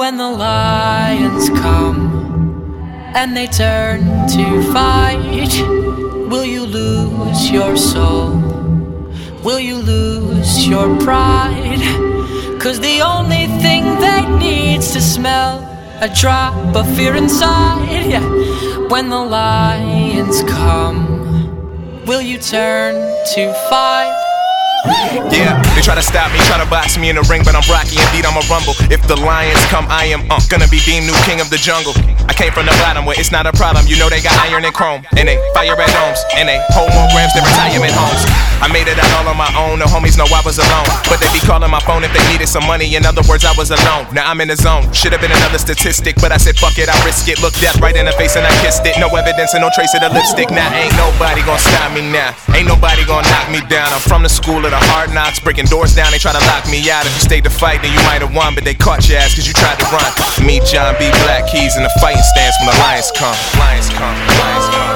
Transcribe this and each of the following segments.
When the lions come and they turn to fight, will you lose your soul? Will you lose your pride? 'Cause the only thing they need's to smell a drop of fear inside. Yeah. When the lions come, will you turn to fight? Yeah, they try to stop me, try to box me in the ring, but I'm Rocky, indeed I'm a rumble. If the lions come, I am gonna be deemed new king of the jungle. I came from the bottom where it's not a problem. You know they got iron and chrome, and they fire at homes, and they hold more grams than retirement homes. I made it out all on my own, the homies know I was alone, but they be calling my phone if they needed some money. In other words, I was alone. Now I'm in the zone. Should've been another statistic, but I said fuck it, I risk it. Looked death right in the face and I kissed it. No evidence and no trace of the lipstick. Now ain't nobody gonna stop me now. Ain't nobody gonna knock me down. I'm from the school of the hard knocks, breaking doors down. They try to lock me out. If you stayed to fight, then you might have won, but they caught your ass 'cause you tried to run. Me, John B. Black Keys in the fighting stance when the lions come. Lions come. Lions come.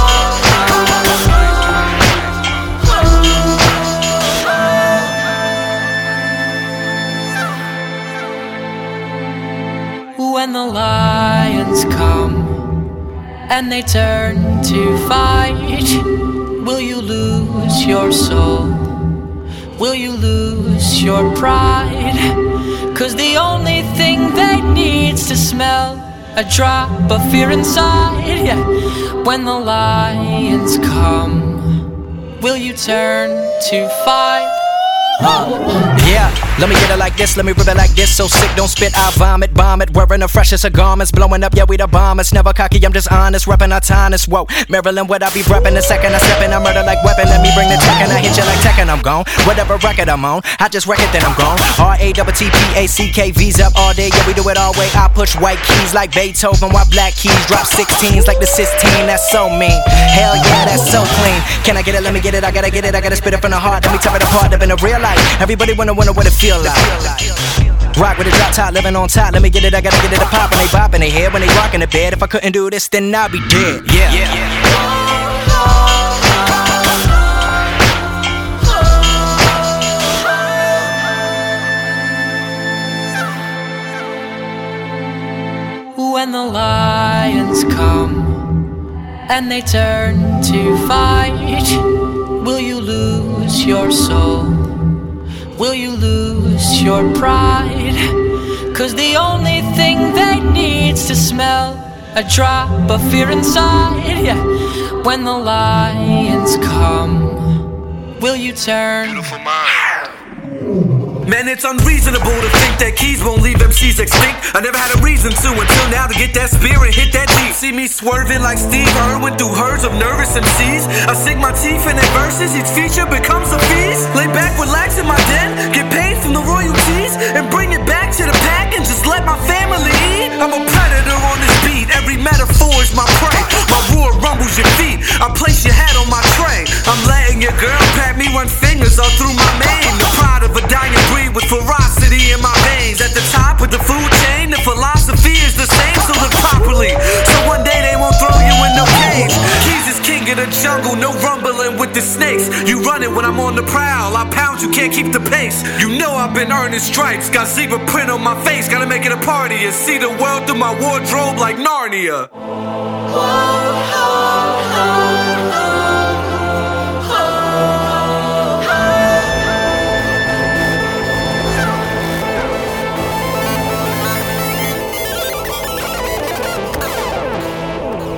When the lions come and they turn to fight, will you lose your soul? Will you lose your pride? 'Cause the only thing they need's to smell a drop of fear inside. Yeah. When the lions come, will you turn to fight? Yeah, let me get it like this, let me rip it like this. So sick, don't spit, I vomit, bomb it. Wearing the freshest of garments, blowing up, yeah, we the bombers. Never cocky, I'm just honest, reppin' our time. Whoa, Maryland, what I be reppin'. The second I step in, I murder like weapon. Let me bring the tech and I hit you like Tekken, I'm gone. Whatever record I'm on, I just wreck it, then I'm gone. RATTPACK, V's up all day, yeah, we do it all way. I push white keys like Beethoven, while black keys drop 16s like the 16. That's so mean, hell yeah, that's so clean. Can I get it, let me get it, I gotta get it, I gotta spit it from the heart. Let me tear it apart, living a real life. Everybody wanna what it feel like. Rock with a drop top, living on top. Let me get it, I gotta get it a pop. And they bop in their head when they rockin' the bed. If I couldn't do this, then I'd be dead. Yeah. When the lions come and they turn to fight, will you lose your soul? Will you lose your pride? 'Cause the only thing they need's to smell a drop of fear inside. Yeah. When the lions come, will you turn? Beautiful mind. Man, it's unreasonable to think that keys won't leave MCs extinct. I never had a reason to until now to get that spirit, hit that deep. See me swerving like Steve Irwin through herds of nervous MCs. I sink my teeth in their verses, each feature becomes a feast. Lay back, relax in my den, get paid from the royalties, and bring it back to the pack and just let my family eat. I'm a predator on this beat, every metaphor is my prey. My roar rumbles your feet, I place your head on my tray. I'm letting your girl pat me, run fingers all through my mane. The pride of a dying breed with ferocity in my veins. At the top of the food chain, the philosophy is the same, so live properly, so one day they won't throw you in no cage. Keys is king of the jungle, no rumbling with the snakes. You run it when I'm on the prowl, I pound, you can't keep the pace. You know I've been earning stripes, got zebra print on my face. Gotta make it a party and see the world through my wardrobe like Narnia.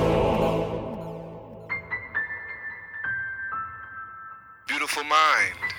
Beautiful mind.